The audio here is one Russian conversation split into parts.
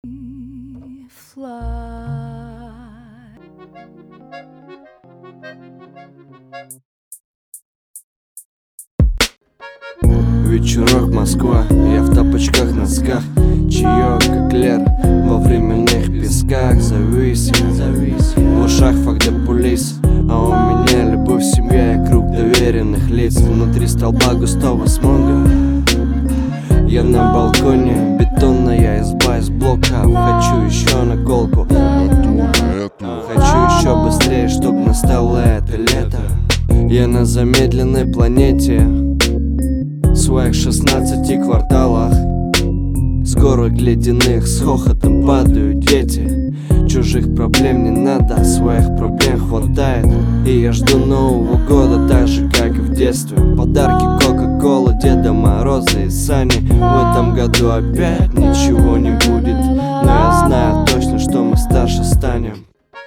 Вечерок, Москва, я в тапочках, носках, чаек, эклер во временных песках. Зависим, в ушах фак де полис, а у меня любовь, семья и круг доверенных лиц. Внутри столба густого смога, я на балконе, бетонная изба из блока. Хочу еще наколку, хочу еще быстрее, чтоб настало это лето. Я на замедленной планете, в своих 16 кварталах, с горок ледяных с хохотом падают дети. Чужих проблем не надо, своих проблем хватает. И я жду Нового года так же, как и в детстве. Подарки Кока-Кола, Деда Мороза и Сани. В этом году опять ничего не будет, но я знаю точно, что мы старше станем.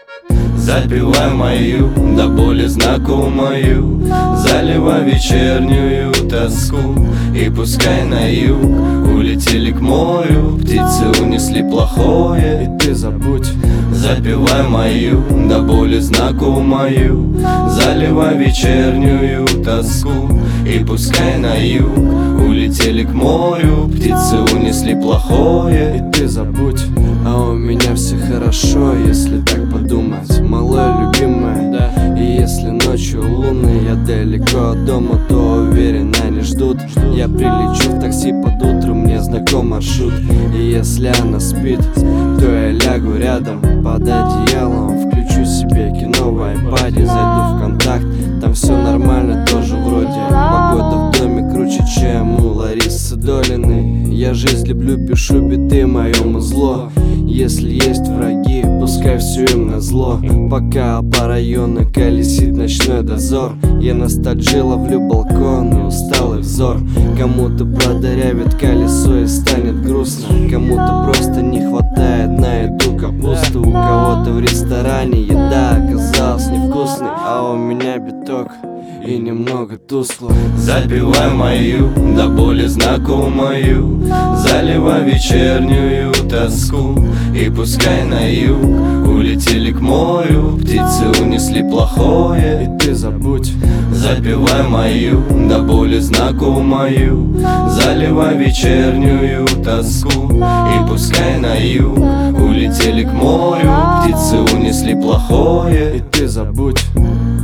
Запивай мою, до боли знакомую, заливай вечернюю тоску. И пускай на юг улетели к морю, птицы унесли плохое, и ты забудь. Запивай мою, до боли знакомую, заливай вечернюю тоску. И пускай на юг улетели к морю, птицы унесли плохое, и ты забудь. А у меня все хорошо, если так подумать, малая любимая, да. И если ночью луны, я далеко от дома, то уверен, они ждут. Я прилечу в такси под утро, мне знаком маршрут. И если она спит, то я лягу рядом под одеялом, включу себе кино в айпаде, зайду в контакт, там все нормально тоже вроде. Погода в доме круче, чем у Ларисы Долиной. Я жизнь люблю, пишу биты моему зло. Если есть враги, пускай все им назло. Пока по району колесит ночной дозор, я ностальжи ловлю балкон и усталый взор. Кому-то продырявит колесо и станет грустно, кому-то просто не хватает на еду капусту. У кого-то в ресторане еда оказалась невкусной, а у меня биток и немного тускло. Запивай мою, до боли знакомую, заливай вечернюю тоску. И пускай на юг улетели к морю, птицы унесли плохое, и ты забудь. Запивай мою, до боли знакомую, заливай вечернюю тоску. И пускай на юг улетели к морю, птицы унесли плохое, и ты забудь.